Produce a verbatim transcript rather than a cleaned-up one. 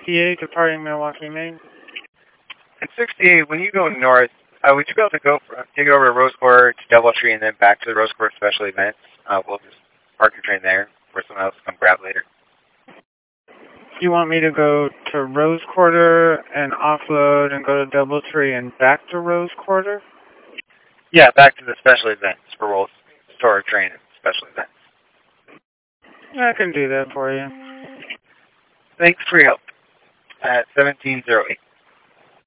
sixty-eight, departing Milwaukee, Maine. At sixty-eight, when you go north, uh, would you be able to go from, take it over to Rose Quarter to Doubletree and then back to the Rose Quarter special events? Uh, we'll just park your train there, or someone else can come grab later. You want me to go to Rose Quarter and offload and go to Doubletree and back to Rose Quarter? Yeah, back to the special events for Rolls Store train and special events. I can do that for you. Thanks for your help. At seventeen oh eight.